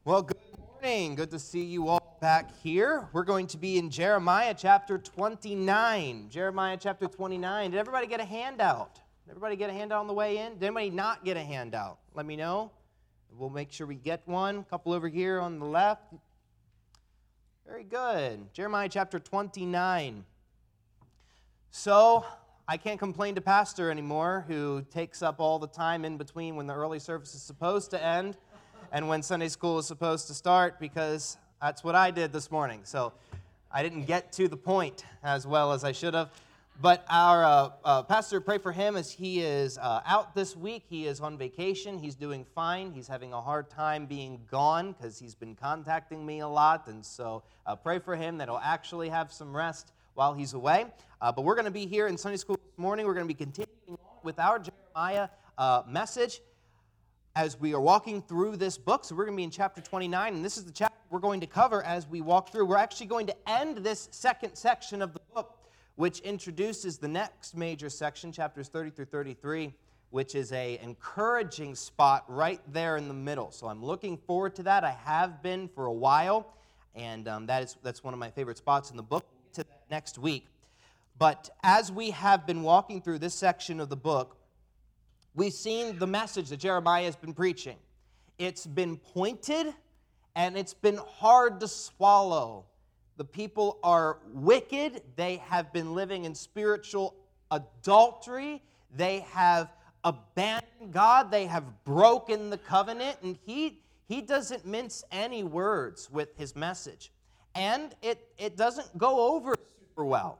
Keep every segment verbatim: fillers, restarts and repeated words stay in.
Well, good morning. Good to see you all back here. We're going to be in Jeremiah chapter twenty-nine. Jeremiah chapter twenty-nine. Did everybody get a handout? Did everybody get a handout on the way in? Did anybody not get a handout? Let me know. We'll make sure we get one. A couple over here on the left. Very good. Jeremiah chapter twenty-nine. So, I can't complain to Pastor anymore, who takes up all the time in between when the early service is supposed to end and when Sunday school is supposed to start, because that's what I did this morning. So I didn't get to the point as well as I should have. But our uh, uh, pastor, pray for him as he is uh, out this week. He is on vacation. He's doing fine. He's having a hard time being gone because he's been contacting me a lot. And so uh, pray for him that he'll actually have some rest while he's away. Uh, but we're going to be here in Sunday school this morning. We're going to be continuing on with our Jeremiah uh, message as we are walking through this book. So we're going to be in chapter twenty-nine, and this is the chapter we're going to cover as we walk through. We're actually going to end this second section of the book, which introduces the next major section, chapters thirty through thirty-three, which is a encouraging spot right there in the middle. So I'm looking forward to that. I have been for a while, and um, that is that's one of my favorite spots in the book. We'll get to that next week. But as we have been walking through this section of the book, we've seen the message that Jeremiah has been preaching. It's been pointed, and it's been hard to swallow. The people are wicked. They have been living in spiritual adultery. They have abandoned God. They have broken the covenant, and he, he doesn't mince any words with his message. And it, it doesn't go over super well.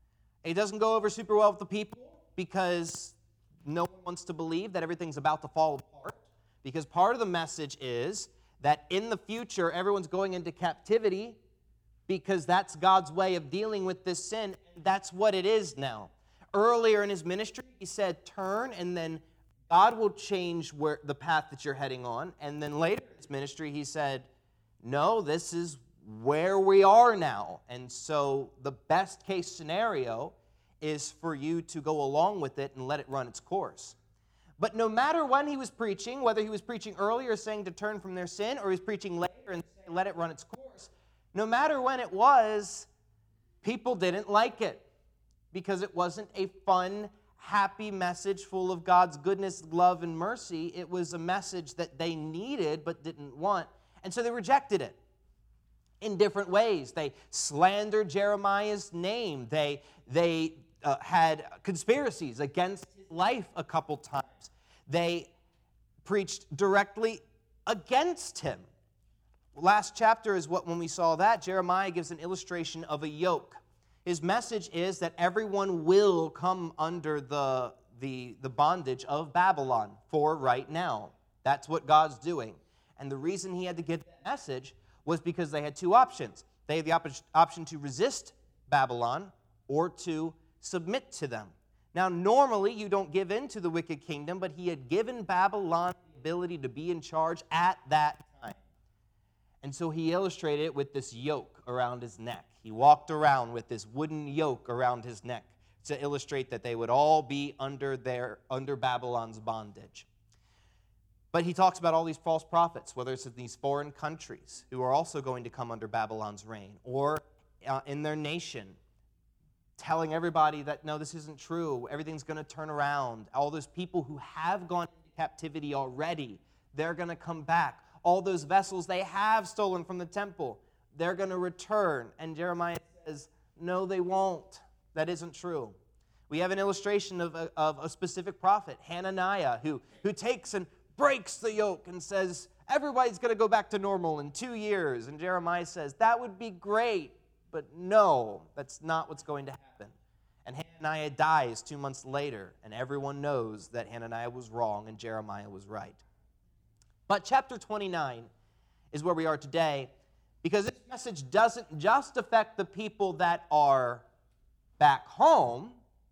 It doesn't go over super well with the people because no one wants to believe that everything's about to fall apart, because part of the message is that in the future, everyone's going into captivity because that's God's way of dealing with this sin. That's what it is now. Earlier in his ministry, he said, turn, and then God will change where the path that you're heading on. And then later in his ministry, he said, no, this is where we are now. And so the best case scenario is for you to go along with it and let it run its course. But no matter when he was preaching, whether he was preaching earlier saying to turn from their sin, or he was preaching later and saying let it run its course, no matter when it was, people didn't like it because it wasn't a fun, happy message full of God's goodness, love, and mercy. It was a message that they needed but didn't want, and so they rejected it in different ways. They slandered Jeremiah's name. They, they uh, had conspiracies against his life a couple times. They preached directly against him. Last chapter is what, when we saw that, Jeremiah gives an illustration of a yoke. His message is that everyone will come under the, the, the bondage of Babylon for right now. That's what God's doing. And the reason he had to get that message was because they had two options. They had the op- option to resist Babylon or to submit to them. Now, normally you don't give in to the wicked kingdom, but he had given Babylon the ability to be in charge at that time. And so he illustrated it with this yoke around his neck. He walked around with this wooden yoke around his neck to illustrate that they would all be under their under Babylon's bondage. But he talks about all these false prophets, whether it's in these foreign countries who are also going to come under Babylon's reign, or uh, in their nation, telling everybody that, no, this isn't true, everything's going to turn around. All those people who have gone into captivity already, they're going to come back. All those vessels they have stolen from the temple, they're going to return. And Jeremiah says, no, they won't. That isn't true. We have an illustration of a, of a specific prophet, Hananiah, who, who takes and breaks the yoke and says, everybody's going to go back to normal in two years. And Jeremiah says, that would be great, but no, that's not what's going to happen. And Hananiah dies two months later, and everyone knows that Hananiah was wrong and Jeremiah was right. But chapter twenty-nine is where we are today, because this message doesn't just affect the people that are back home.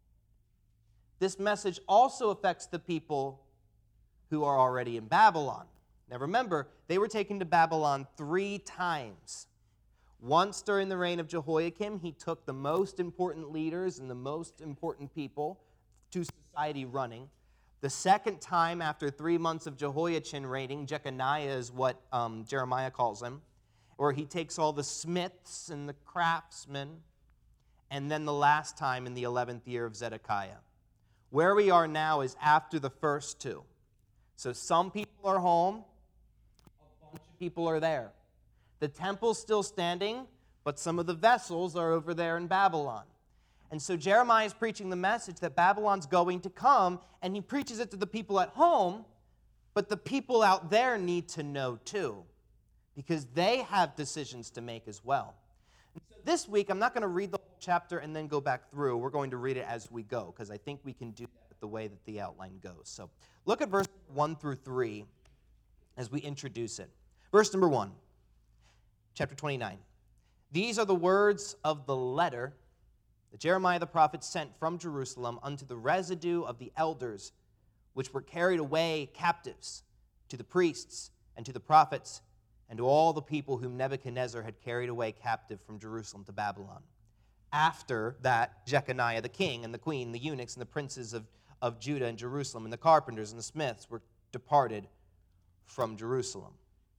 This message also affects the people who are already in Babylon. Now remember, they were taken to Babylon three times. Once during the reign of Jehoiakim, he took the most important leaders and the most important people to society running. The second time after three months of Jehoiachin reigning, Jeconiah is what um, Jeremiah calls him, where he takes all the smiths and the craftsmen, and then the last time in the eleventh year of Zedekiah. Where we are now is after the first two. So some people are home, a bunch of people are there. The temple's still standing, but some of the vessels are over there in Babylon. And so Jeremiah is preaching the message that Babylon's going to come, and he preaches it to the people at home, but the people out there need to know too, because they have decisions to make as well. And so this week, I'm not going to read the whole chapter and then go back through. We're going to read it as we go, because I think we can do that the way that the outline goes. So look at verse one through three as we introduce it. Verse number one, chapter twenty-nine. These are the words of the letter that Jeremiah the prophet sent from Jerusalem unto the residue of the elders which were carried away captives, to the priests and to the prophets and to all the people whom Nebuchadnezzar had carried away captive from Jerusalem to Babylon. After that, Jeconiah the king and the queen, the eunuchs and the princes of, of Judah and Jerusalem, and the carpenters and the smiths were departed from Jerusalem.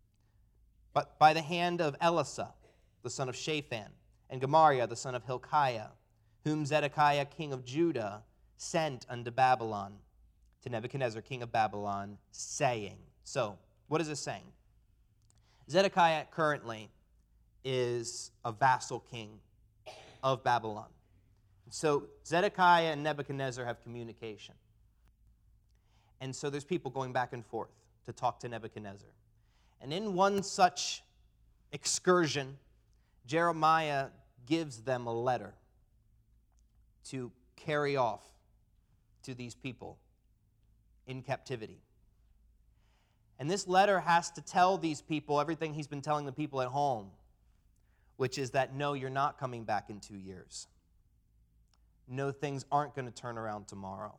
But by the hand of Elisha, the son of Shaphan, and Gemariah, the son of Hilkiah, whom Zedekiah king of Judah sent unto Babylon, to Nebuchadnezzar king of Babylon, saying. So, what is this saying? Zedekiah currently is a vassal king of Babylon. So Zedekiah and Nebuchadnezzar have communication. And so there's people going back and forth to talk to Nebuchadnezzar. And in one such excursion, Jeremiah gives them a letter to carry off to these people in captivity. And this letter has to tell these people everything he's been telling the people at home, which is that, no, you're not coming back in two years. No, things aren't going to turn around tomorrow.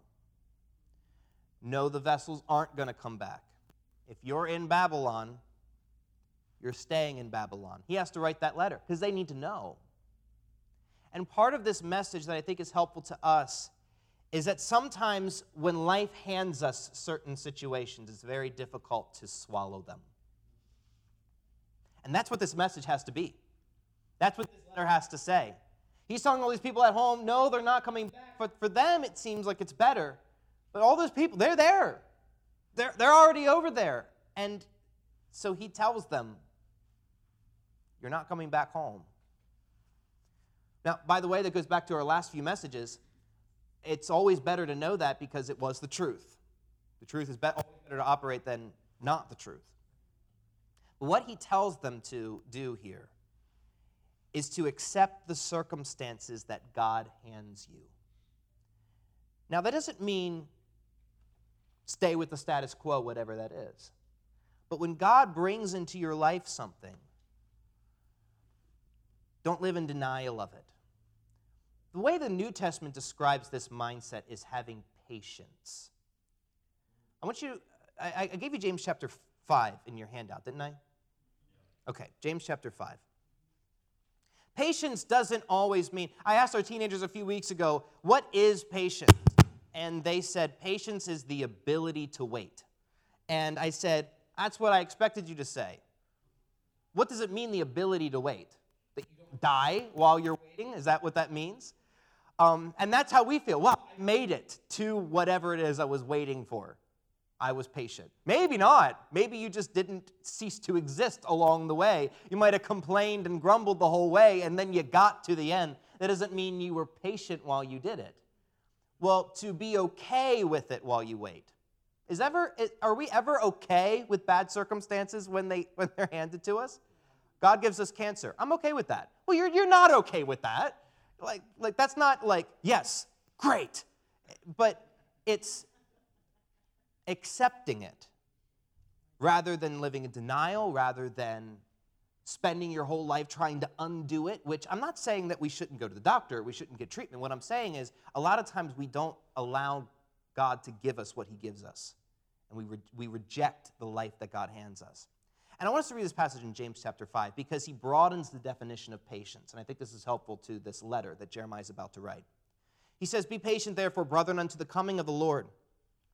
No, the vessels aren't going to come back. If you're in Babylon, you're staying in Babylon. He has to write that letter because they need to know. And part of this message that I think is helpful to us is that sometimes when life hands us certain situations, it's very difficult to swallow them. And that's what this message has to be. That's what this letter has to say. He's telling all these people at home, no, they're not coming back. But for them, it seems like it's better. But all those people, they're there. They're, they're already over there. And so he tells them, you're not coming back home. Now, by the way, that goes back to our last few messages. It's always better to know that because it was the truth. The truth is be- always better to operate than not the truth. But what he tells them to do here is to accept the circumstances that God hands you. Now, that doesn't mean stay with the status quo, whatever that is. But when God brings into your life something, don't live in denial of it. The way the New Testament describes this mindset is having patience. I want you, I, I gave you James chapter five in your handout, didn't I? Okay, James chapter five. Patience doesn't always mean, I asked our teenagers a few weeks ago, what is patience? And they said, patience is the ability to wait. And I said, that's what I expected you to say. What does it mean, the ability to wait? That you don't die while you're waiting? Is that what that means? Um, and that's how we feel. Wow, I made it to whatever it is I was waiting for. I was patient. Maybe not. Maybe you just didn't cease to exist along the way. You might have complained and grumbled the whole way, and then you got to the end. That doesn't mean you were patient while you did it. Well, to be okay with it while you wait. Is ever are we ever okay with bad circumstances when they when they're handed to us? God gives us cancer. I'm okay with that. Well, you're you're not okay with that. Like like that's not like, yes, great. But it's accepting it rather than living in denial, rather than spending your whole life trying to undo it, which I'm not saying that we shouldn't go to the doctor, we shouldn't get treatment. What I'm saying is a lot of times we don't allow God to give us what he gives us, and we re- we reject the life that God hands us. And I want us to read this passage in James chapter five because he broadens the definition of patience, and I think this is helpful to this letter that Jeremiah is about to write. He says, "Be patient, therefore, brethren, unto the coming of the Lord.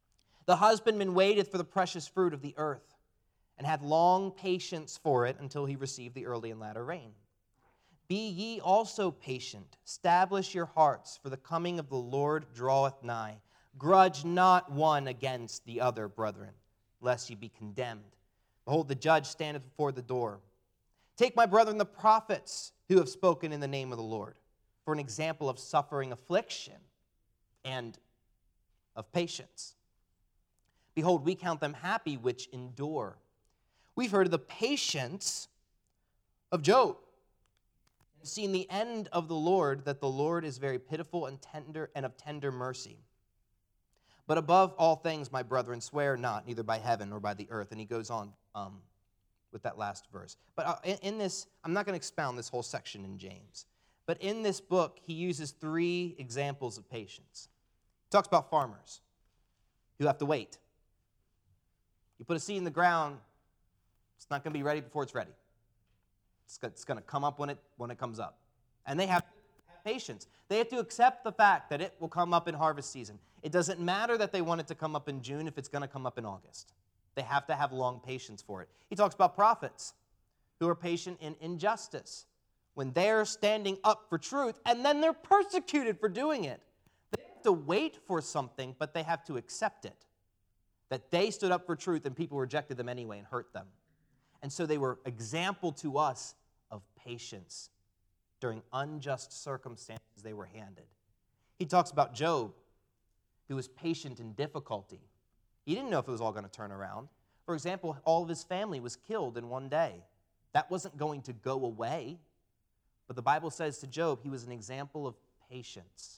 The husbandman waiteth for the precious fruit of the earth, and hath long patience for it until he receive the early and latter rain. Be ye also patient, establish your hearts, for the coming of the Lord draweth nigh. Grudge not one against the other, brethren, lest ye be condemned. Behold, the judge standeth before the door. Take, my brethren, the prophets who have spoken in the name of the Lord, for an example of suffering affliction and of patience. Behold, we count them happy which endure. We've heard of the patience of Job, and seen the end of the Lord, that the Lord is very pitiful and tender and of tender mercy. But above all things, my brethren, swear not, neither by heaven nor by the earth. And he goes on um, with that last verse. But uh, in, in this, I'm not going to expound this whole section in James. But in this book, he uses three examples of patience. He talks about farmers who have to wait. You put a seed in the ground, it's not going to be ready before it's ready. It's, it's going to come up when it, when it comes up. And they have to have patience. They have to accept the fact that it will come up in harvest season. It doesn't matter that they want it to come up in June if it's going to come up in August. They have to have long patience for it. He talks about prophets who are patient in injustice when they're standing up for truth, and then they're persecuted for doing it. They have to wait for something, but they have to accept it. That they stood up for truth and people rejected them anyway and hurt them. And so they were example to us of patience during unjust circumstances they were handed. He talks about Job, who was patient in difficulty. He didn't know if it was all going to turn around. For example, all of his family was killed in one day. That wasn't going to go away. But the Bible says to Job, he was an example of patience.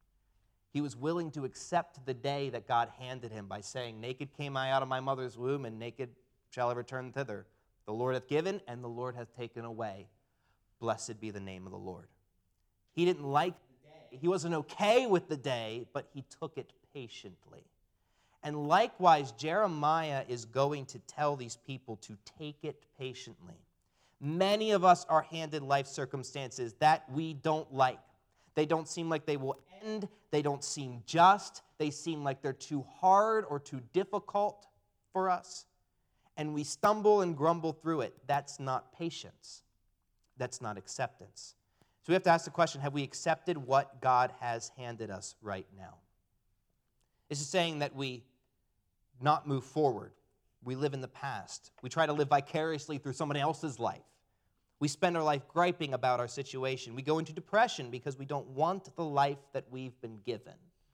He was willing to accept the day that God handed him by saying, naked came I out of my mother's womb, and naked shall I return thither. The Lord hath given, and the Lord hath taken away. Blessed be the name of the Lord. He didn't like the day. He wasn't okay with the day, but he took it patiently. And likewise, Jeremiah is going to tell these people to take it patiently. Many of us are handed life circumstances that we don't like. They don't seem like they will end. They don't seem just. They seem like they're too hard or too difficult for us. And we stumble and grumble through it. That's not patience. That's not acceptance. So we have to ask the question, have we accepted what God has handed us right now? This is saying that we not move forward. We live in the past. We try to live vicariously through somebody else's life. We spend our life griping about our situation. We go into depression because we don't want the life that we've been given.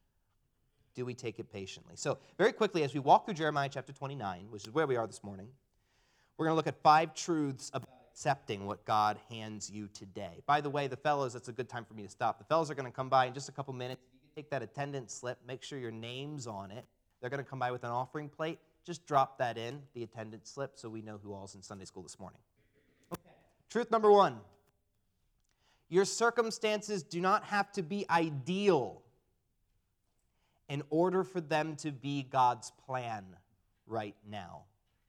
Do we take it patiently? So very quickly, as we walk through Jeremiah chapter twenty-nine, which is where we are this morning, we're going to look at five truths about accepting what God hands you today. By the way, the fellows, that's a good time for me to stop. The fellows are going to come by in just a couple minutes. If you can take that attendance slip, make sure your name's on it. They're going to come by with an offering plate. Just drop that in, the attendance slip, so we know who all's in Sunday school this morning. Okay. Truth number one. Your circumstances do not have to be ideal in order for them to be God's plan right now.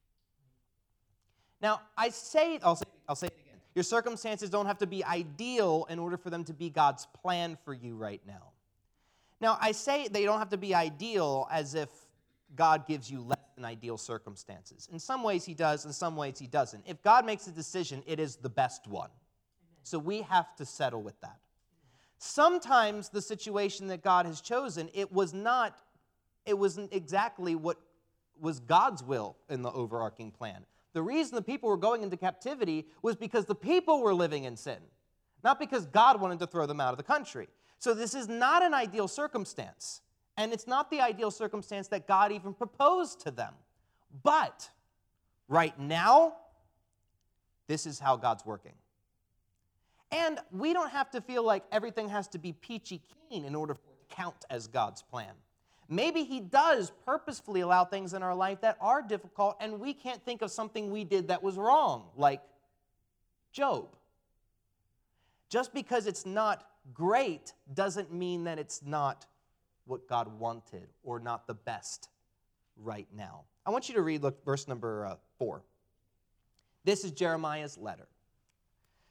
Now, I say, I'll say, I'll say it again. Your circumstances don't have to be ideal in order for them to be God's plan for you right now. Now, I say they don't have to be ideal as if God gives you less than ideal circumstances. In some ways he does, in some ways he doesn't. If God makes a decision, it is the best one. So we have to settle with that. Sometimes the situation that God has chosen, it was not, it wasn't exactly what was God's will in the overarching plan. The reason the people were going into captivity was because the people were living in sin, not because God wanted to throw them out of the country. So this is not an ideal circumstance, and it's not the ideal circumstance that God even proposed to them. But right now, this is how God's working. And we don't have to feel like everything has to be peachy keen in order for it to count as God's plan. Maybe he does purposefully allow things in our life that are difficult, and we can't think of something we did that was wrong, like Job. Just because it's not great doesn't mean that it's not what God wanted or not the best right now. I want you to read, look, verse number uh, four. This is Jeremiah's letter.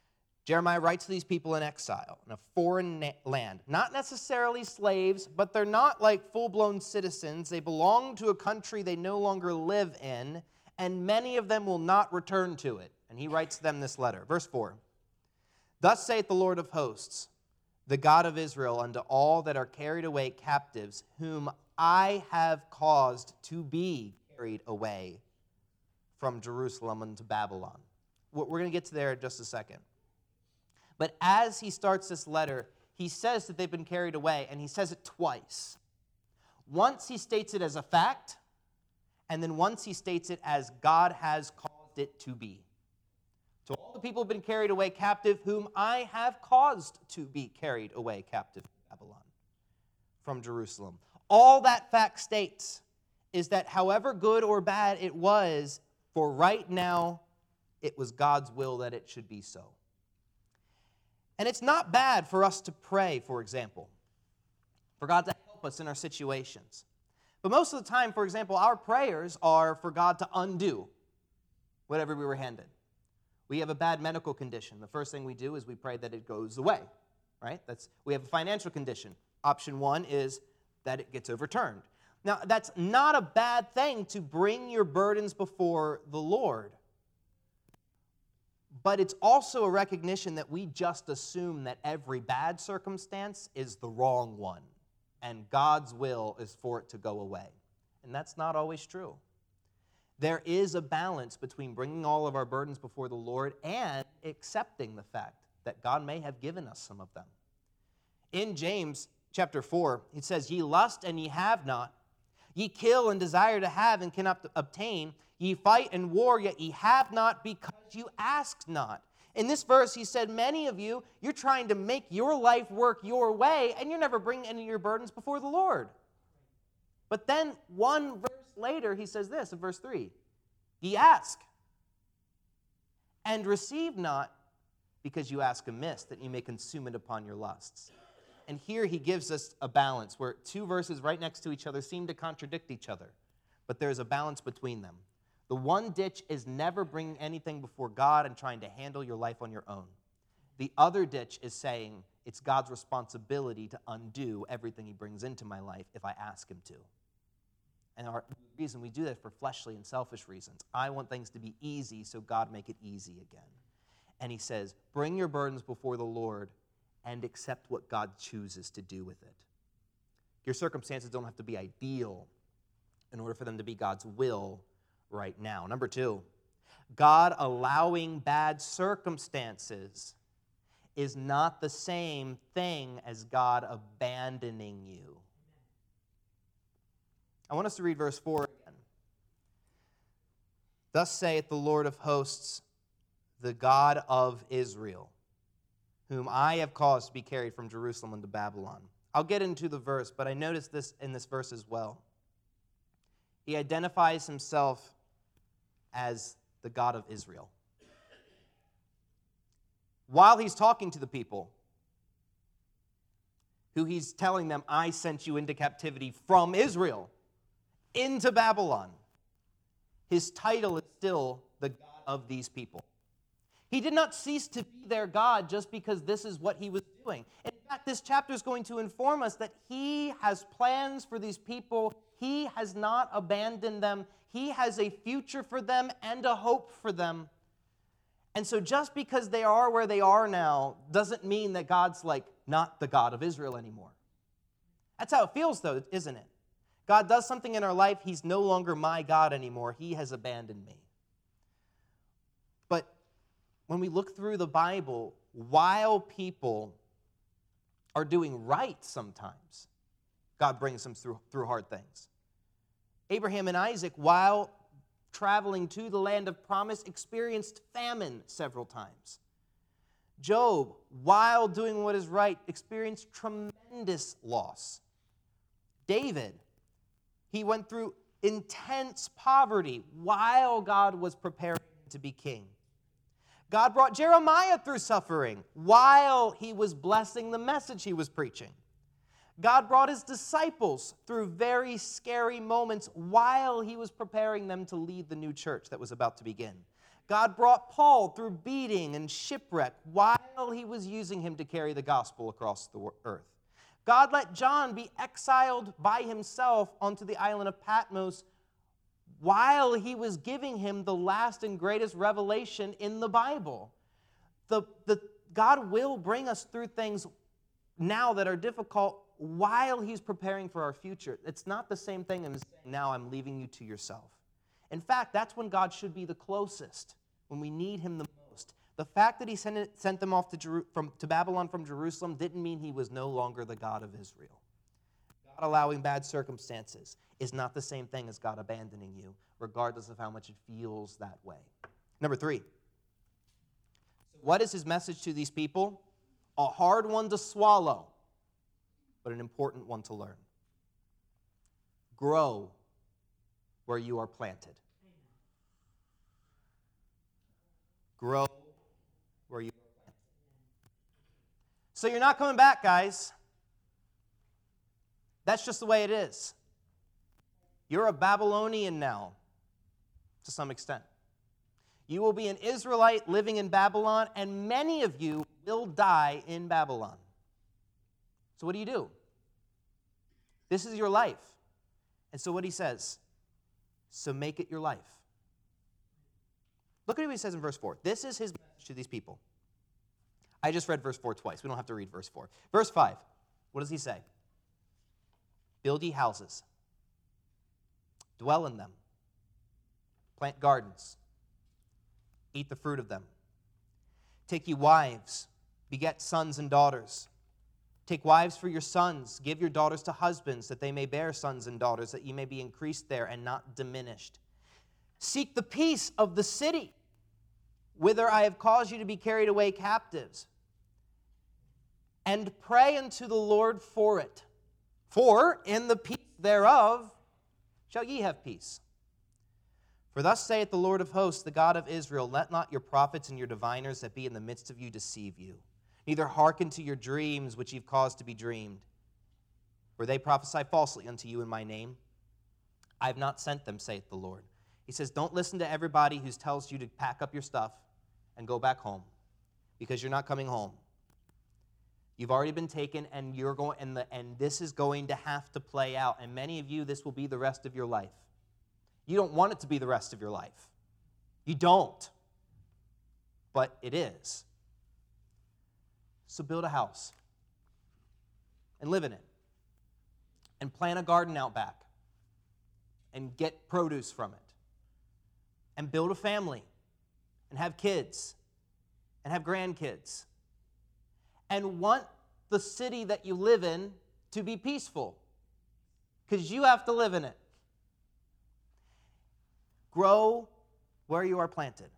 Jeremiah writes to these people in exile in a foreign na- land. Not necessarily slaves, but they're not like full-blown citizens. They belong to a country they no longer live in, and many of them will not return to it. And he writes them this letter. Verse four, "Thus saith the Lord of hosts, the God of Israel, unto all that are carried away captives, whom I have caused to be carried away from Jerusalem unto Babylon." We're going to get to there in just a second. But as he starts this letter, he says that they've been carried away, and he says it twice. Once he states it as a fact, and then once he states it as God has caused it to be. So all the people have been carried away captive, whom I have caused to be carried away captive to Babylon from Jerusalem. All that fact states is that however good or bad it was, for right now, it was God's will that it should be so. And it's not bad for us to pray, for example, for God to help us in our situations. But most of the time, for example, our prayers are for God to undo whatever we were handed. We have a bad medical condition. The first thing we do is we pray that it goes away, right? That's, we have a financial condition. Option one is that it gets overturned. Now, that's not a bad thing to bring your burdens before the Lord. But it's also a recognition that we just assume that every bad circumstance is the wrong one, and God's will is for it to go away. And that's not always true. There is a balance between bringing all of our burdens before the Lord and accepting the fact that God may have given us some of them. In James chapter four, it says, "Ye lust and ye have not. Ye kill and desire to have and cannot obtain. Ye fight and war, yet ye have not because you ask not." In this verse, he said, many of you, you're trying to make your life work your way, and you're never bringing any of your burdens before the Lord. But then one verse later, he says this in verse three, "Ye ask and receive not, because you ask amiss, that ye may consume it upon your lusts." And here he gives us a balance where two verses right next to each other seem to contradict each other, but there's a balance between them. The one ditch is never bringing anything before God and trying to handle your life on your own. The other ditch is saying it's God's responsibility to undo everything he brings into my life if I ask him to. And our reason we do that for fleshly and selfish reasons. I want things to be easy, so God make it easy again. And he says, bring your burdens before the Lord and accept what God chooses to do with it. Your circumstances don't have to be ideal in order for them to be God's will right now. Number two, God allowing bad circumstances is not the same thing as God abandoning you. I want us to read verse four again. "Thus saith the Lord of hosts, the God of Israel, whom I have caused to be carried from Jerusalem into Babylon." I'll get into the verse, but I noticed this in this verse as well. He identifies himself as the God of Israel. While he's talking to the people, who he's telling them, I sent you into captivity from Israel into Babylon, his title is still the God of these people. He did not cease to be their God just because this is what he was doing. In fact, this chapter is going to inform us that he has plans for these people. He has not abandoned them. He has a future for them and a hope for them. And so just because they are where they are now doesn't mean that God's like not the God of Israel anymore. That's how it feels though, isn't it? God does something in our life, he's no longer my God anymore. He has abandoned me. But when we look through the Bible, while people are doing right sometimes, God brings them through, through hard things. Abraham and Isaac, while traveling to the land of promise, experienced famine several times. Job, while doing what is right, experienced tremendous loss. David, he went through intense poverty while God was preparing him to be king. God brought Jeremiah through suffering while he was blessing the message he was preaching. God brought his disciples through very scary moments while he was preparing them to lead the new church that was about to begin. God brought Paul through beating and shipwreck while while he was using him to carry the gospel across the earth. God let John be exiled by himself onto the island of Patmos while he was giving him the last and greatest revelation in the Bible. The, the, God will bring us through things now that are difficult while he's preparing for our future. It's not the same thing as saying, now I'm leaving you to yourself. In fact, that's when God should be the closest, when we need him the most. The fact that he sent, it, sent them off to, Jeru- from, to Babylon from Jerusalem didn't mean he was no longer the God of Israel. God allowing bad circumstances is not the same thing as God abandoning you, regardless of how much it feels that way. Number three, what is his message to these people? A hard one to swallow, but an important one to learn. Grow where you are planted. Grow where you are planted. So you're not coming back, guys. That's just the way it is. You're a Babylonian now, to some extent. You will be an Israelite living in Babylon, and many of you will die in Babylon. So what do you do? This is your life. And so what he says, so make it your life. Look at what he says in verse four. This is his message to these people. I just read verse four twice. We don't have to read verse four. Verse five, what does he say? Build ye houses. Dwell in them. Plant gardens. Eat the fruit of them. Take ye wives. Beget sons and daughters. Take wives for your sons. Give your daughters to husbands, that they may bear sons and daughters, that ye may be increased there and not diminished. Seek the peace of the city, whither I have caused you to be carried away captives, and pray unto the Lord for it. For in the peace thereof shall ye have peace. For thus saith the Lord of hosts, the God of Israel, let not your prophets and your diviners that be in the midst of you deceive you, neither hearken to your dreams which ye have caused to be dreamed. For they prophesy falsely unto you in my name. I have not sent them, saith the Lord. He says, don't listen to everybody who tells you to pack up your stuff and go back home, because you're not coming home. You've already been taken, and you're going, and, the, and this is going to have to play out. And many of you, this will be the rest of your life. You don't want it to be the rest of your life. You don't. But it is. So build a house and live in it. And plant a garden out back and get produce from it. And build a family and have kids and have grandkids. And want the city that you live in to be peaceful, because you have to live in it. Grow where you are planted.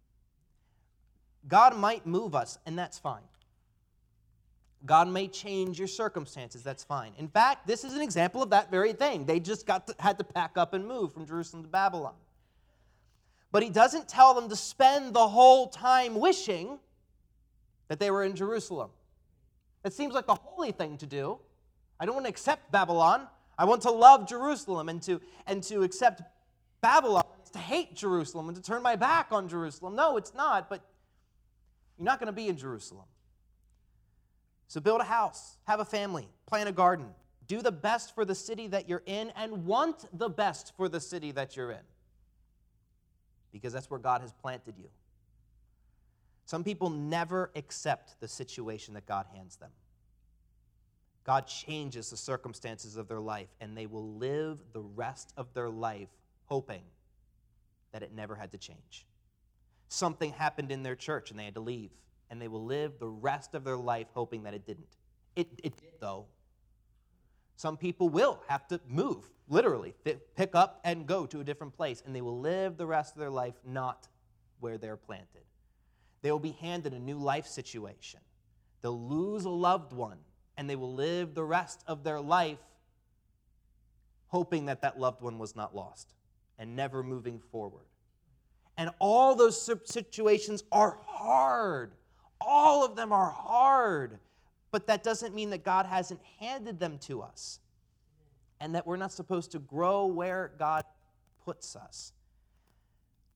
God might move us, and that's fine. God may change your circumstances, that's fine. In fact, this is an example of that very thing. They just got to, had to pack up and move from Jerusalem to Babylon. But he doesn't tell them to spend the whole time wishing that they were in Jerusalem. It seems like the holy thing to do. I don't want to accept Babylon. I want to love Jerusalem, and to, and to accept Babylon is to hate Jerusalem and to turn my back on Jerusalem. No, it's not, but you're not going to be in Jerusalem. So build a house, have a family, plant a garden, do the best for the city that you're in, and want the best for the city that you're in, because that's where God has planted you. Some people never accept the situation that God hands them. God changes the circumstances of their life, and they will live the rest of their life hoping that it never had to change. Something happened in their church, and they had to leave, and they will live the rest of their life hoping that it didn't. It, it did, though. Some people will have to move, literally, pick up and go to a different place, and they will live the rest of their life not where they're planted. They will be handed a new life situation. They'll lose a loved one, and they will live the rest of their life hoping that that loved one was not lost and never moving forward. And all those situations are hard. All of them are hard. But that doesn't mean that God hasn't handed them to us and that we're not supposed to grow where God puts us.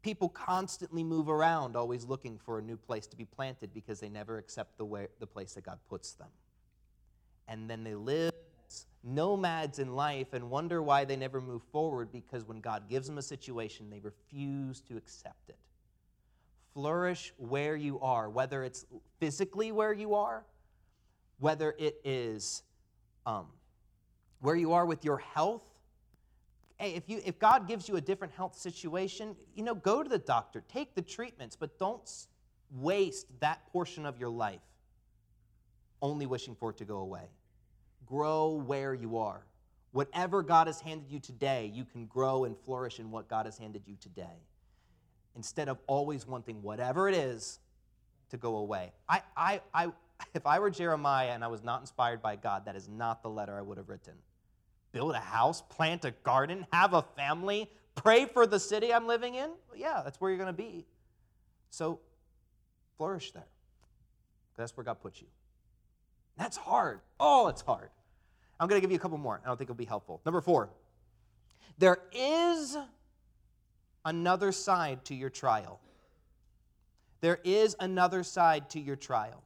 People constantly move around, always looking for a new place to be planted because they never accept the way, the place that God puts them. And then they live as nomads in life and wonder why they never move forward, because when God gives them a situation, they refuse to accept it. Flourish where you are, whether it's physically where you are, whether it is um, where you are with your health. Hey, if you if God gives you a different health situation, you know, go to the doctor, take the treatments, but don't waste that portion of your life only wishing for it to go away. Grow where you are. Whatever God has handed you today, you can grow and flourish in what God has handed you today, instead of always wanting whatever it is to go away. I, I, I, if I were Jeremiah and I was not inspired by God, that is not the letter I would have written. Build a house, plant a garden, have a family, pray for the city I'm living in? Well, yeah, that's where you're going to be. So flourish there. That's where God put you. That's hard. Oh, it's hard. I'm going to give you a couple more. I don't think it'll be helpful. Number four, there is another side to your trial. There is another side to your trial.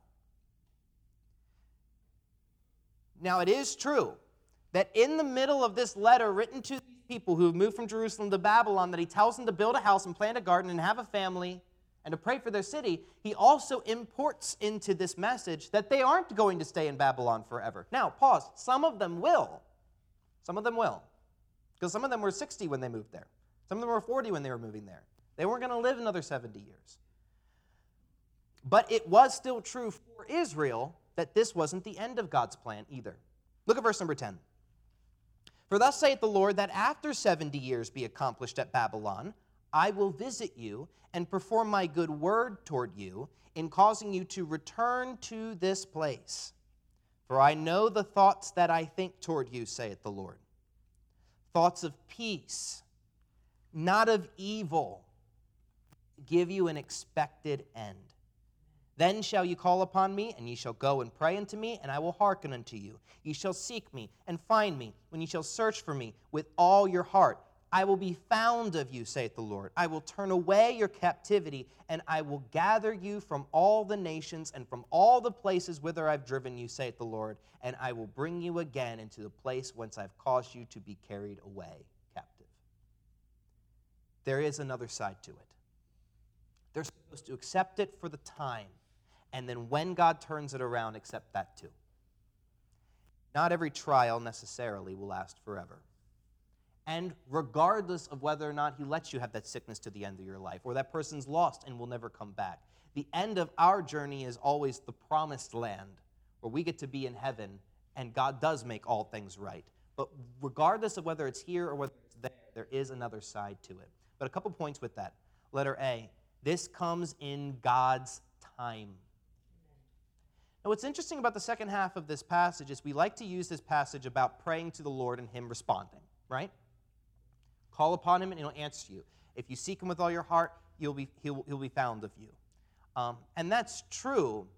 Now, it is true that in the middle of this letter written to these people who have moved from Jerusalem to Babylon, that he tells them to build a house and plant a garden and have a family and to pray for their city, he also imports into this message that they aren't going to stay in Babylon forever. Now, pause. Some of them will. Some of them will. Because some of them were sixty when they moved there. Some of them were forty when they were moving there. They weren't going to live another seventy years. But it was still true for Israel that this wasn't the end of God's plan either. Look at verse number ten. For thus saith the Lord, that after seventy years be accomplished at Babylon, I will visit you and perform my good word toward you in causing you to return to this place. For I know the thoughts that I think toward you, saith the Lord. Thoughts of peace, not of evil, give you an expected end. Then shall you call upon me, and ye shall go and pray unto me, and I will hearken unto you. Ye shall seek me and find me, when ye shall search for me with all your heart. I will be found of you, saith the Lord. I will turn away your captivity, and I will gather you from all the nations and from all the places whither I've driven you, saith the Lord, and I will bring you again into the place whence I've caused you to be carried away captive. There is another side to it. They're supposed to accept it for the time, and then when God turns it around, accept that too. Not every trial necessarily will last forever. And regardless of whether or not he lets you have that sickness to the end of your life, or that person's lost and will never come back, the end of our journey is always the promised land, where we get to be in heaven, and God does make all things right. But regardless of whether it's here or whether it's there, there is another side to it. But a couple points with that. Letter A, this comes in God's time. Now, what's interesting about the second half of this passage is we like to use this passage about praying to the Lord and him responding, right? Call upon him and he'll answer you. If you seek him with all your heart, you'll be, he'll, he'll be found of you. Um, and that's true,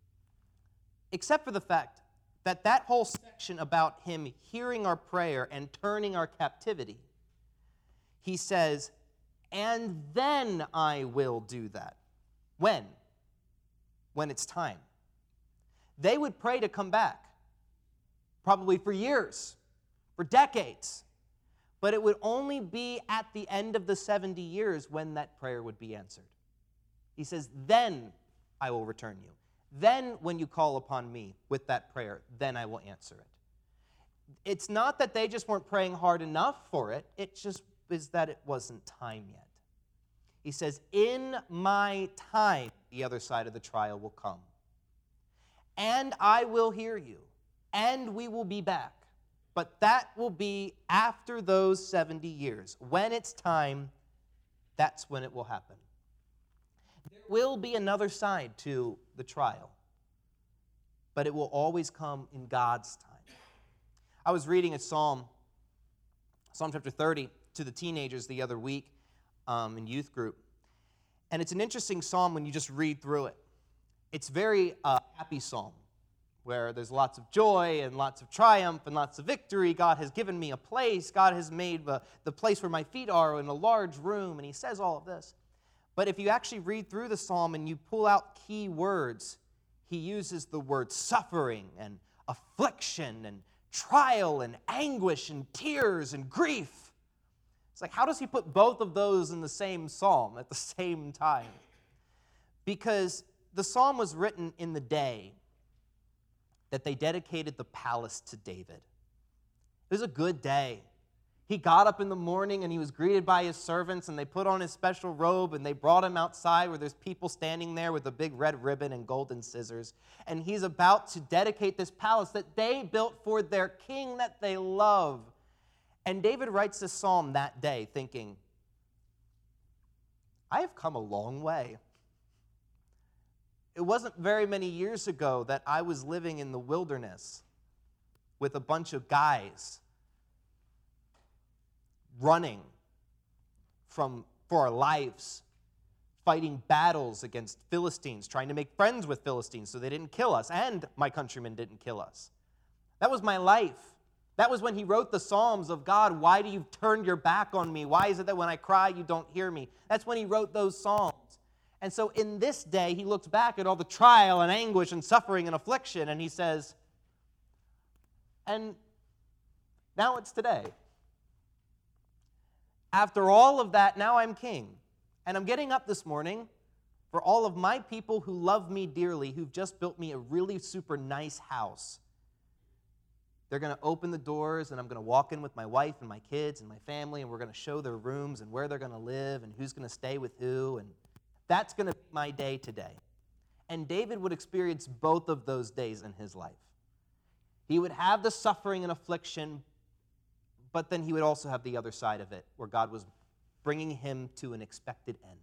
except for the fact that that whole section about him hearing our prayer and turning our captivity, he says, and then I will do that. When? When it's time. They would pray to come back, probably for years, for decades. But it would only be at the end of the seventy years when that prayer would be answered. He says, then I will return you. Then when you call upon me with that prayer, then I will answer it. It's not that they just weren't praying hard enough for it. It just is that it wasn't time yet. He says, in my time, the other side of the trial will come. And I will hear you, and we will be back. But that will be after those seventy years. When it's time, that's when it will happen. There will be another side to the trial, but it will always come in God's time. I was reading a psalm, Psalm chapter thirty, to the teenagers the other week um, in youth group. And it's an interesting psalm when you just read through it. It's very uh, happy psalm, where there's lots of joy and lots of triumph and lots of victory. God has given me a place. God has made the, the place where my feet are in a large room, and he says all of this. But if you actually read through the psalm and you pull out key words, he uses the word suffering and affliction and trial and anguish and tears and grief. It's like, how does he put both of those in the same psalm at the same time? Because the psalm was written in the day that they dedicated the palace to David. It was a good day. He got up in the morning and he was greeted by his servants, and they put on his special robe and they brought him outside where there's people standing there with a big red ribbon and golden scissors. And he's about to dedicate this palace that they built for their king that they love. And David writes this psalm that day thinking, I have come a long way. It wasn't very many years ago that I was living in the wilderness with a bunch of guys running from for our lives, fighting battles against Philistines, trying to make friends with Philistines so they didn't kill us, and my countrymen didn't kill us. That was my life. That was when he wrote the Psalms of, God, why do you turn your back on me? Why is it that when I cry, you don't hear me? That's when he wrote those Psalms. And so in this day, he looks back at all the trial and anguish and suffering and affliction, and he says, and now it's today. After all of that, now I'm king. And I'm getting up this morning for all of my people who love me dearly, who've just built me a really super nice house. They're going to open the doors, and I'm going to walk in with my wife and my kids and my family, and we're going to show their rooms and where they're going to live and who's going to stay with who. And that's going to be my day today. And David would experience both of those days in his life. He would have the suffering and affliction, but then he would also have the other side of it, where God was bringing him to an expected end.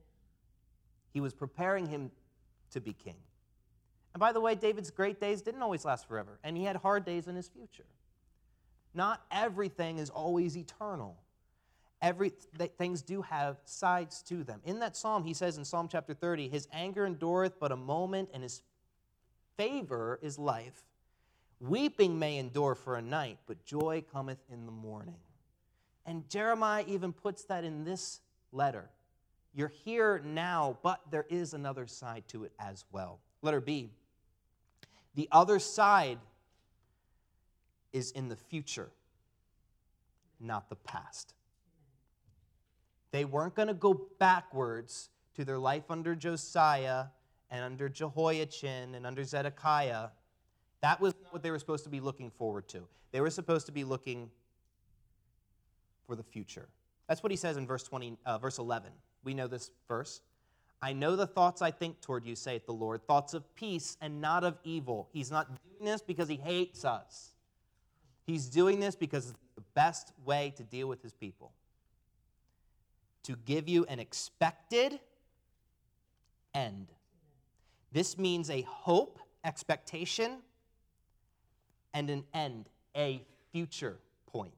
He was preparing him to be king. And by the way, David's great days didn't always last forever, and he had hard days in his future. Not everything is always eternal. Every th- things do have sides to them. In that psalm, he says in Psalm chapter thirty, his anger endureth but a moment, and his favor is life. Weeping may endure for a night, but joy cometh in the morning. And Jeremiah even puts that in this letter. You're here now, but there is another side to it as well. Letter B. The other side is in the future, not the past. They weren't going to go backwards to their life under Josiah and under Jehoiachin and under Zedekiah. That was not what they were supposed to be looking forward to. They were supposed to be looking for the future. That's what he says in verse twenty, uh, verse eleven. We know this verse. I know the thoughts I think toward you, saith the Lord, thoughts of peace and not of evil. He's not doing this because he hates us. He's doing this because it's the best way to deal with his people. To give you an expected end. This means a hope, expectation, and an end, a future point.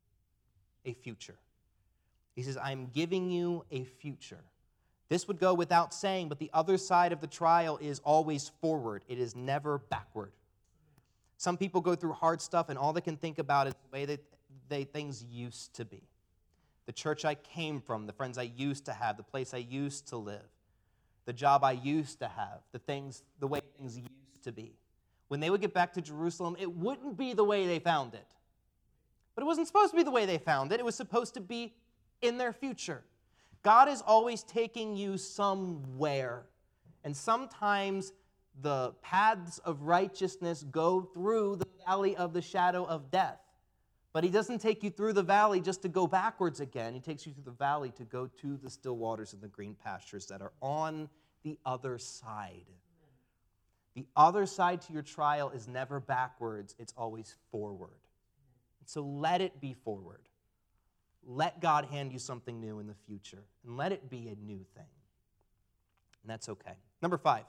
A future. He says, I'm giving you a future. This would go without saying, but the other side of the trial is always forward. It is never backward. Some people go through hard stuff, and all they can think about is the way that they, things used to be. The church I came from, the friends I used to have, the place I used to live, the job I used to have, the things, the way things used to be. When they would get back to Jerusalem, it wouldn't be the way they found it. But it wasn't supposed to be the way they found it. It was supposed to be in their future. God is always taking you somewhere. And sometimes the paths of righteousness go through the valley of the shadow of death. But he doesn't take you through the valley just to go backwards again. He takes you through the valley to go to the still waters and the green pastures that are on the other side. The other side to your trial is never backwards. It's always forward. So let it be forward. Let God hand you something new in the future, and let it be a new thing. And that's okay. Number five.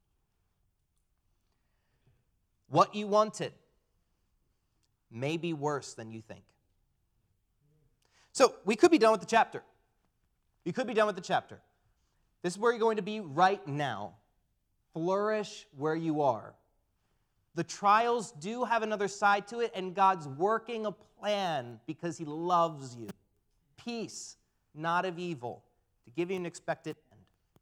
What you wanted may be worse than you think. So we could be done with the chapter. You could be done with the chapter. This is where you're going to be right now. Flourish where you are. The trials do have another side to it, and God's working a plan because he loves you. Peace, not of evil, to give you an expected end.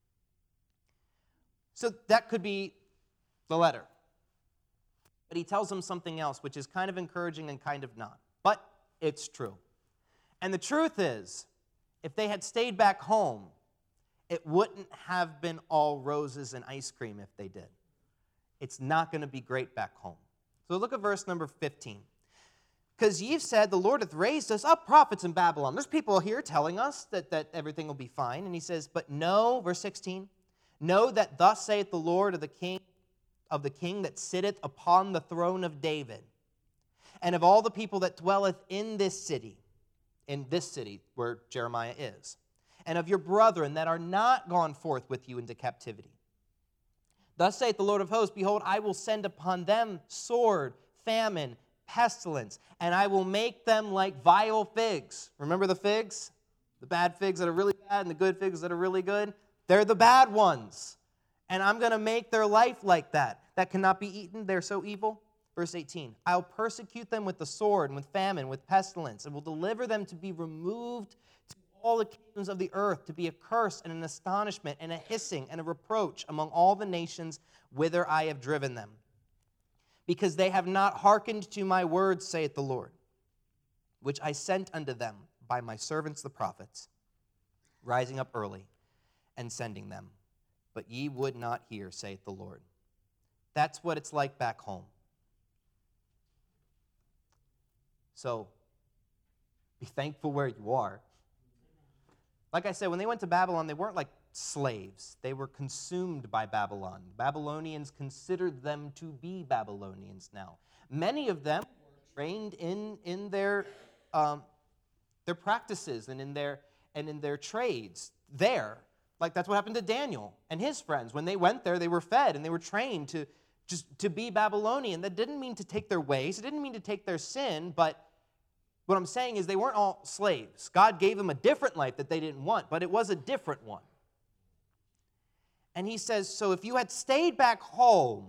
So that could be the letter. But he tells them something else, which is kind of encouraging and kind of not. But it's true. And the truth is, if they had stayed back home, it wouldn't have been all roses and ice cream if they did. It's not going to be great back home. So look at verse number fifteen. Because ye've said, the Lord hath raised us up prophets in Babylon. There's people here telling us that, that everything will be fine. And he says, but know, verse sixteen, know that thus saith the Lord of the king, of the king that sitteth upon the throne of David, and of all the people that dwelleth in this city, in this city where Jeremiah is, and of your brethren that are not gone forth with you into captivity. Thus saith the Lord of hosts, behold, I will send upon them sword, famine, pestilence, and I will make them like vile figs. Remember the figs? The bad figs that are really bad and the good figs that are really good? They're the bad ones. And I'm going to make their life like that. That cannot be eaten. They're so evil. Verse eighteen, I'll persecute them with the sword and with famine, with pestilence, and will deliver them to be removed to all the kingdoms of the earth, to be a curse and an astonishment and a hissing and a reproach among all the nations whither I have driven them. Because they have not hearkened to my words, saith the Lord, which I sent unto them by my servants the prophets, rising up early and sending them. But ye would not hear, saith the Lord. That's what it's like back home. So, be thankful where you are. Like I said, when they went to Babylon, they weren't like slaves. They were consumed by Babylon. Babylonians considered them to be Babylonians now. Many of them were trained in, in their, um, their practices and in their, and in their trades there. Like that's what happened to Daniel and his friends. When they went there, they were fed and they were trained to just to be Babylonian. That didn't mean to take their ways. It didn't mean to take their sin, but what I'm saying is they weren't all slaves. God gave them a different life that they didn't want, but it was a different one. And he says, so if you had stayed back home,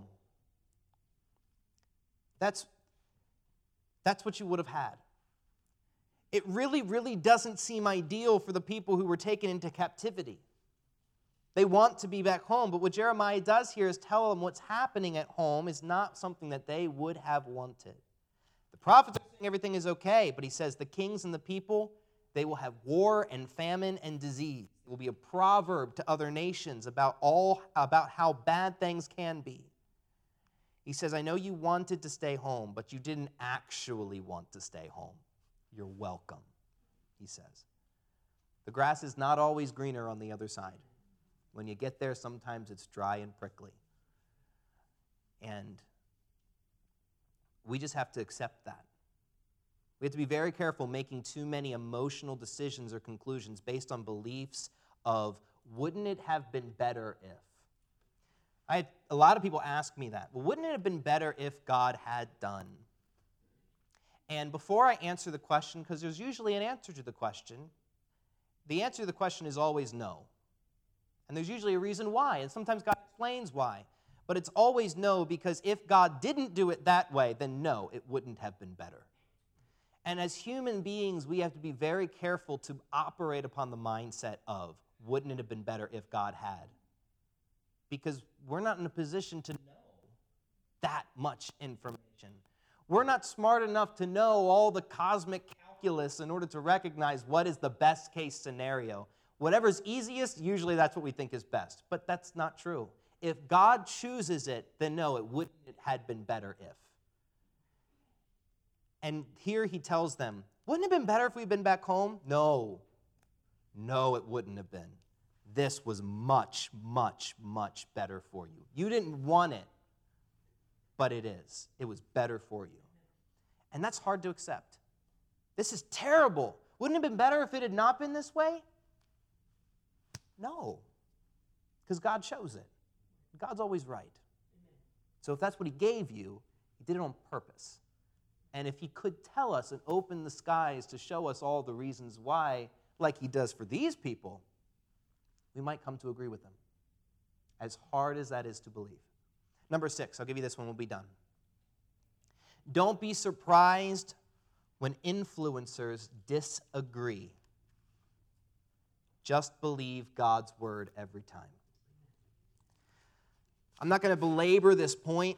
that's, that's what you would have had. It really, really doesn't seem ideal for the people who were taken into captivity. They want to be back home, but what Jeremiah does here is tell them what's happening at home is not something that they would have wanted. The prophets are saying everything is okay, but he says the kings and the people, they will have war and famine and disease. It will be a proverb to other nations about all about how bad things can be. He says, I know you wanted to stay home, but you didn't actually want to stay home. You're welcome, he says. The grass is not always greener on the other side. When you get there, sometimes it's dry and prickly. And we just have to accept that. We have to be very careful making too many emotional decisions or conclusions based on beliefs of, wouldn't it have been better if? I had a lot of people ask me that. Well, wouldn't it have been better if God had done? And before I answer the question, because there's usually an answer to the question, the answer to the question is always no. And there's usually a reason why, and sometimes God explains why. But it's always no, because if God didn't do it that way, then no, it wouldn't have been better. And as human beings, we have to be very careful to operate upon the mindset of, wouldn't it have been better if God had? Because we're not in a position to know that much information. We're not smart enough to know all the cosmic calculus in order to recognize what is the best case scenario. Whatever's easiest, usually that's what we think is best. But that's not true. If God chooses it, then no, it wouldn't it had been better if. And here he tells them, wouldn't it have been better if we'd been back home? No. No, it wouldn't have been. This was much, much, much better for you. You didn't want it, but it is. It was better for you. And that's hard to accept. This is terrible. Wouldn't it have been better if it had not been this way? No, because God chose it. God's always right. So if that's what he gave you, he did it on purpose. And if he could tell us and open the skies to show us all the reasons why, like he does for these people, we might come to agree with him, as hard as that is to believe. Number six, I'll give you this one, we'll be done. Don't be surprised when influencers disagree. Just believe God's word every time. I'm not going to belabor this point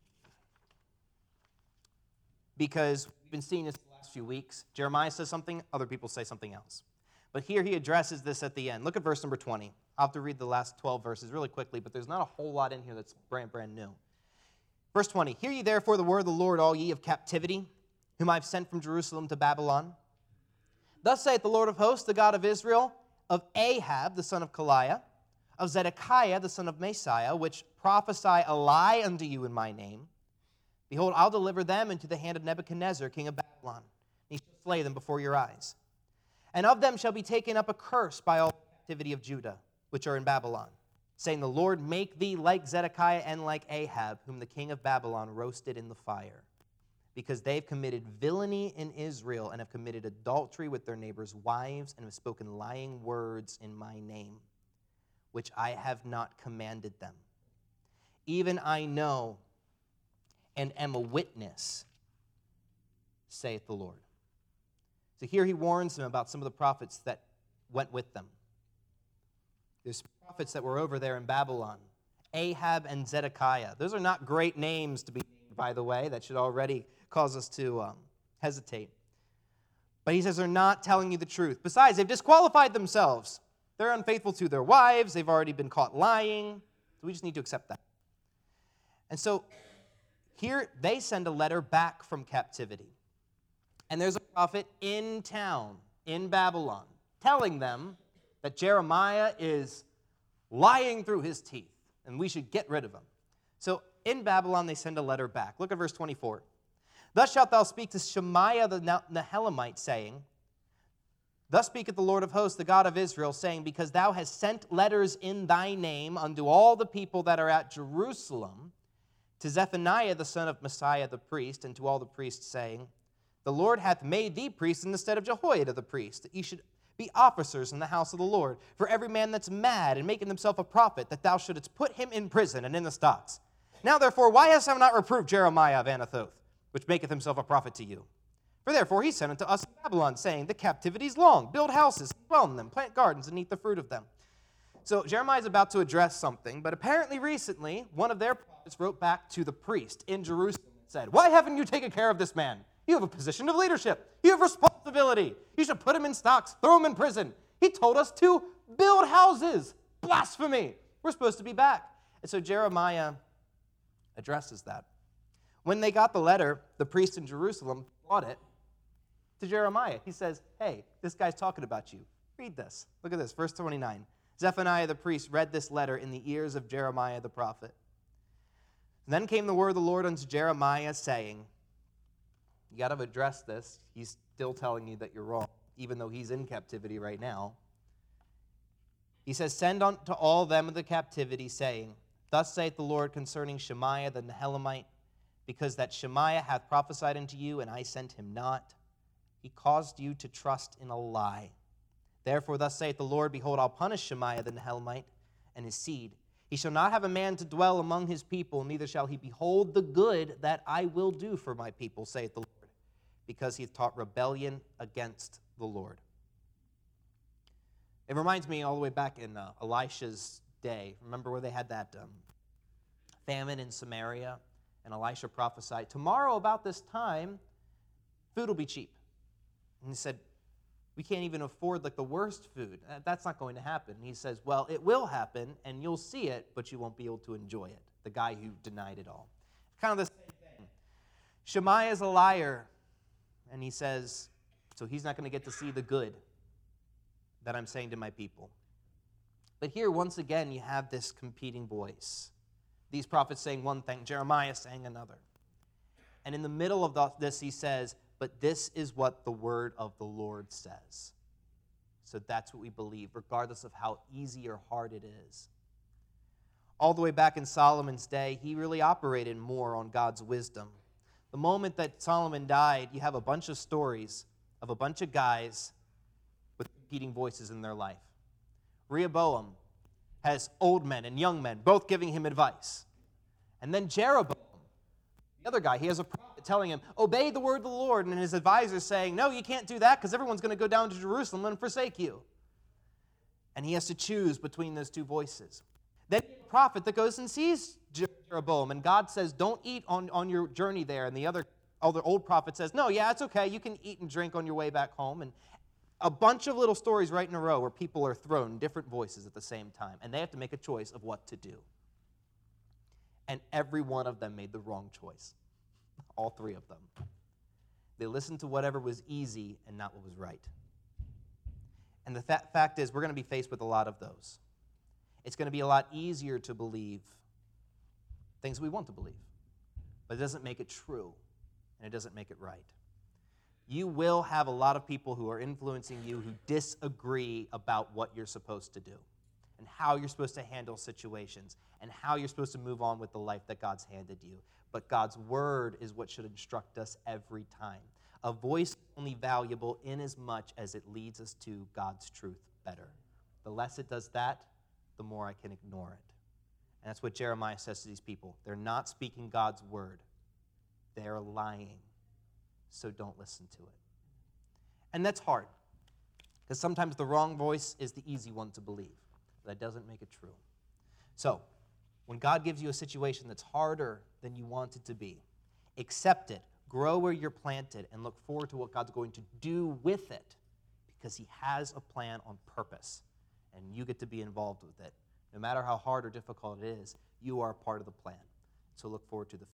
because we've been seeing this the last few weeks. Jeremiah says something, other people say something else. But here he addresses this at the end. Look at verse number twenty. I'll have to read the last twelve verses really quickly, but there's not a whole lot in here that's brand, brand new. Verse twenty, hear ye therefore the word of the Lord, all ye of captivity, whom I have sent from Jerusalem to Babylon. Thus saith the Lord of hosts, the God of Israel, of Ahab, the son of Kaliah, of Zedekiah, the son of Messiah, which prophesy a lie unto you in my name. Behold, I'll deliver them into the hand of Nebuchadnezzar, king of Babylon. And he shall slay them before your eyes. And of them shall be taken up a curse by all the captivity of Judah, which are in Babylon, saying, the Lord make thee like Zedekiah and like Ahab, whom the king of Babylon roasted in the fire. Because they've committed villainy in Israel and have committed adultery with their neighbors' wives and have spoken lying words in my name, which I have not commanded them. Even I know and am a witness, saith the Lord. So here he warns them about some of the prophets that went with them. There's prophets that were over there in Babylon, Ahab and Zedekiah. Those are not great names to be named, by the way. That should already cause us to um, hesitate. But he says they're not telling you the truth. Besides, they've disqualified themselves. They're unfaithful to their wives. They've already been caught lying. So we just need to accept that. And so here they send a letter back from captivity. And there's a prophet in town, in Babylon, telling them that Jeremiah is lying through his teeth, and we should get rid of him. So in Babylon, they send a letter back. Look at verse twenty-four. Thus shalt thou speak to Shemaiah the Nehelamite, saying, Thus speaketh the Lord of hosts, the God of Israel, saying, Because thou hast sent letters in thy name unto all the people that are at Jerusalem, to Zephaniah the son of Messiah the priest, and to all the priests, saying, The Lord hath made thee priest instead of Jehoiada the priest, that ye should be officers in the house of the Lord. For every man that's mad and making himself a prophet, that thou shouldest put him in prison and in the stocks. Now therefore, why hast thou not reproved Jeremiah of Anathoth, which maketh himself a prophet to you? For therefore he sent unto us in Babylon, saying, The captivity is long. Build houses, dwell in them, plant gardens, and eat the fruit of them. So Jeremiah is about to address something, but apparently recently, one of their prophets wrote back to the priest in Jerusalem and said, Why haven't you taken care of this man? You have a position of leadership. You have responsibility. You should put him in stocks, throw him in prison. He told us to build houses. Blasphemy. We're supposed to be back. And so Jeremiah addresses that. When they got the letter, the priest in Jerusalem brought it to Jeremiah. He says, hey, this guy's talking about you. Read this. Look at this, verse twenty-nine. Zephaniah the priest read this letter in the ears of Jeremiah the prophet. Then came the word of the Lord unto Jeremiah, saying, you got to address this. He's still telling you that you're wrong, even though he's in captivity right now. He says, Send unto all them of the captivity, saying, Thus saith the Lord concerning Shemaiah the Nehelamite, because that Shemaiah hath prophesied unto you, and I sent him not. He caused you to trust in a lie. Therefore thus saith the Lord, Behold, I'll punish Shemaiah the Nehelamite and his seed. He shall not have a man to dwell among his people, neither shall he behold the good that I will do for my people, saith the Lord, because he hath taught rebellion against the Lord. It reminds me all the way back in uh, Elisha's day. Remember where they had that um, famine in Samaria? And Elisha prophesied, tomorrow about this time, food will be cheap. And he said, we can't even afford like the worst food. That's not going to happen. And he says, well, it will happen, and you'll see it, but you won't be able to enjoy it. The guy who denied it all. Kind of the same thing. Shemaiah is a liar, and he says, so he's not going to get to see the good that I'm saying to my people. But here, once again, you have this competing voice. These prophets saying one thing, Jeremiah saying another. And in the middle of this, he says, but this is what the word of the Lord says. So that's what we believe, regardless of how easy or hard it is. All the way back in Solomon's day, he really operated more on God's wisdom. The moment that Solomon died, you have a bunch of stories of a bunch of guys with competing voices in their life. Rehoboam has old men and young men both giving him advice. And then Jeroboam, the other guy, he has a prophet telling him, obey the word of the Lord, and his advisors saying, no, you can't do that because everyone's going to go down to Jerusalem and forsake you. And he has to choose between those two voices. Then you have a prophet that goes and sees Jeroboam, and God says, don't eat on, on your journey there. And the other, other old prophet says, no, yeah, it's okay. You can eat and drink on your way back home. And a bunch of little stories right in a row where people are thrown different voices at the same time, and they have to make a choice of what to do. And every one of them made the wrong choice. All three of them. They listened to whatever was easy and not what was right. And the fa- fact is, we're going to be faced with a lot of those. It's going to be a lot easier to believe things we want to believe, but it doesn't make it true, and it doesn't make it right. You will have a lot of people who are influencing you who disagree about what you're supposed to do and how you're supposed to handle situations and how you're supposed to move on with the life that God's handed you. But God's word is what should instruct us every time. A voice is only valuable in as much as it leads us to God's truth better. The less it does that, the more I can ignore it. And that's what Jeremiah says to these people. They're not speaking God's word. They're lying. So don't listen to it. And that's hard, because sometimes the wrong voice is the easy one to believe. But that doesn't make it true. So, when God gives you a situation that's harder than you want it to be, accept it, grow where you're planted, and look forward to what God's going to do with it, because he has a plan on purpose, and you get to be involved with it. No matter how hard or difficult it is, you are a part of the plan. So look forward to the